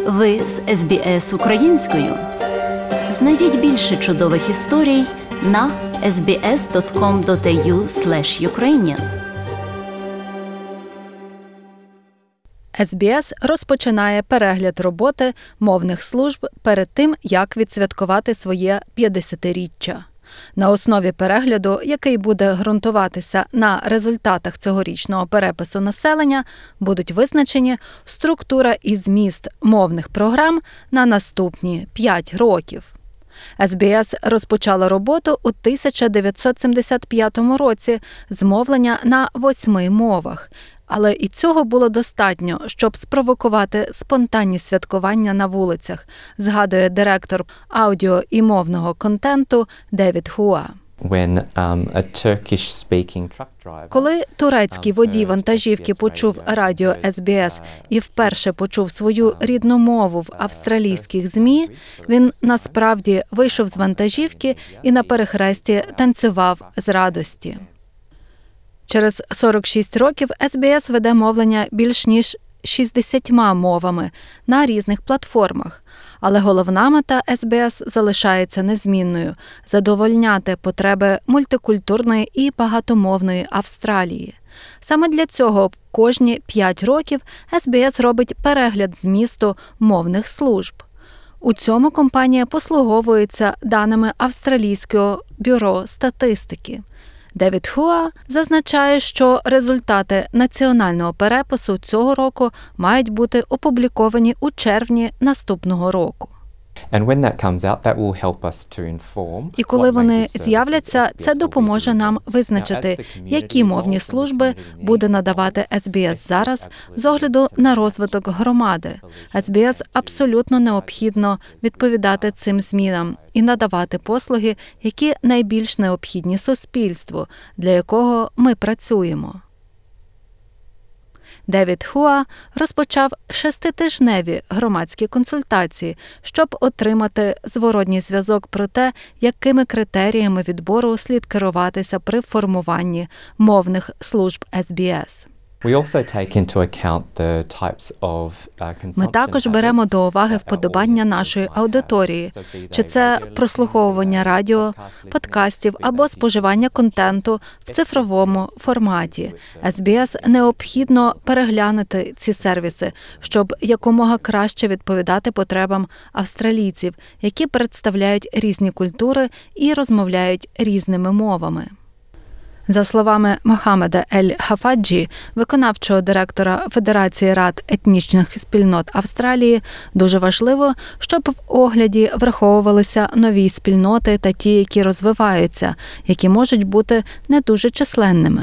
Ви з СБС українською. Знайдіть більше чудових історій на sbs.com.au/ukrainian. СБС розпочинає перегляд роботи мовних служб перед тим, як відсвяткувати своє 50-річчя. На основі перегляду, який буде ґрунтуватися на результатах цьогорічного перепису населення, будуть визначені структура і зміст мовних програм на наступні 5 років. СБС розпочала роботу у 1975 році з мовлення на 8 мовах, але і цього було достатньо, щоб спровокувати спонтанні святкування на вулицях, згадує директор аудіо і мовного контенту Девід Хуа. Коли турецький водій вантажівки почув радіо СБС і вперше почув свою рідну мову в австралійських ЗМІ, він насправді вийшов з вантажівки і на перехресті танцював з радості. Через 46 років СБС веде мовлення більш ніж 60 мовами на різних платформах. Але головна мета СБС залишається незмінною – задовольняти потреби мультикультурної і багатомовної Австралії. Саме для цього кожні 5 років СБС робить перегляд змісту мовних служб. У цьому компанія послуговується даними Австралійського бюро статистики. Девід Хуа зазначає, що результати національного перепису цього року мають бути опубліковані у червні наступного року. І коли вони з'являться, це допоможе нам визначити, які мовні служби буде надавати СБС зараз з огляду на розвиток громади. СБС абсолютно необхідно відповідати цим змінам і надавати послуги, які найбільш необхідні суспільству, для якого ми працюємо. Девід Хуа розпочав 6-тижневі громадські консультації, щоб отримати зворотній зв'язок про те, якими критеріями відбору слід керуватися при формуванні мовних служб СБС. Ми також беремо до уваги вподобання нашої аудиторії, чи це прослуховування радіо, подкастів або споживання контенту в цифровому форматі. СБС необхідно переглянути ці сервіси, щоб якомога краще відповідати потребам австралійців, які представляють різні культури і розмовляють різними мовами. За словами Мохаммеда Ель-Хафаджі, виконавчого директора Федерації рад етнічних спільнот Австралії, дуже важливо, щоб в огляді враховувалися нові спільноти та ті, які розвиваються, які можуть бути не дуже численними.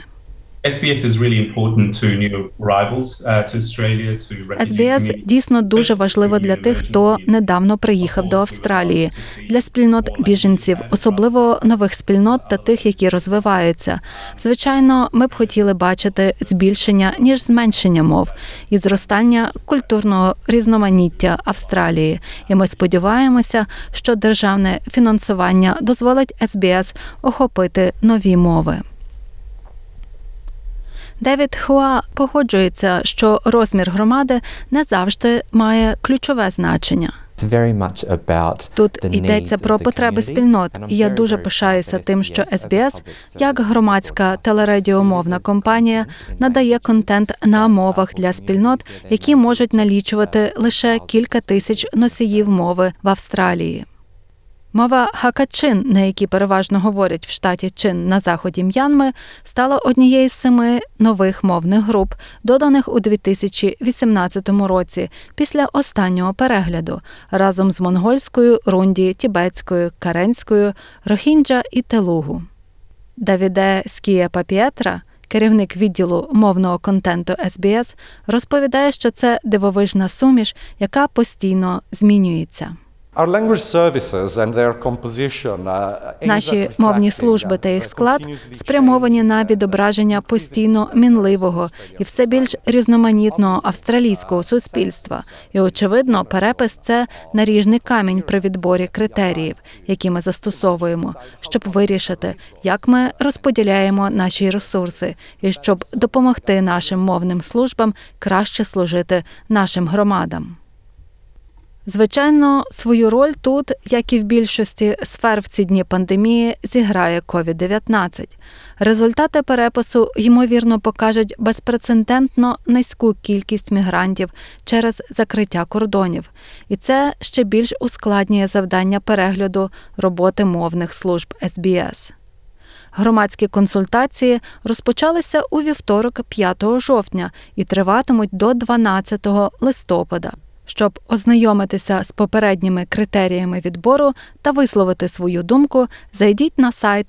СБС дійсно дуже важливо для тих, хто недавно приїхав до Австралії, для спільнот біженців, особливо нових спільнот та тих, які розвиваються. Звичайно, ми б хотіли бачити збільшення, ніж зменшення мов і зростання культурного різноманіття Австралії. І ми сподіваємося, що державне фінансування дозволить СБС охопити нові мови. Девід Хуа погоджується, що розмір громади не завжди має ключове значення. Тут йдеться про потреби спільнот, і я дуже пишаюся тим, що СБС, як громадська телерадіомовна компанія, надає контент на мовах для спільнот, які можуть налічувати лише кілька тисяч носіїв мови в Австралії. Мова Хакачин, на якій переважно говорять в штаті Чин на заході М'янми, стала однією з 7 нових мовних груп, доданих у 2018 році після останнього перегляду, разом з монгольською, рунді, тібетською, каренською, рохінджа і телугу. Давіде Скієпа-П'єтра, керівник відділу мовного контенту СБС, розповідає, що це дивовижна суміш, яка постійно змінюється. Наші мовні служби та їх склад спрямовані на відображення постійно мінливого і все більш різноманітного австралійського суспільства. І, очевидно, перепис – це наріжний камінь при відборі критеріїв, які ми застосовуємо, щоб вирішити, як ми розподіляємо наші ресурси і щоб допомогти нашим мовним службам краще служити нашим громадам. Звичайно, свою роль тут, як і в більшості сфер в ці дні пандемії, зіграє COVID-19. Результати перепису, ймовірно, покажуть безпрецедентно низьку кількість мігрантів через закриття кордонів. І це ще більш ускладнює завдання перегляду роботи мовних служб СБС. Громадські консультації розпочалися у вівторок 5 жовтня і триватимуть до 12 листопада. Щоб ознайомитися з попередніми критеріями відбору та висловити свою думку, зайдіть на сайт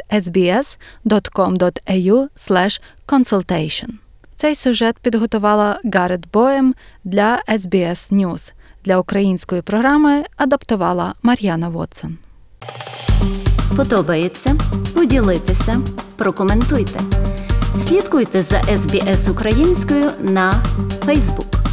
sbs.com.au/consultation. Цей сюжет підготувала Гарет Боєм для SBS News. Для української програми адаптувала Мар'яна Вотсон. Подобається? Поділіться, прокоментуйте. Слідкуйте за SBS українською на Facebook.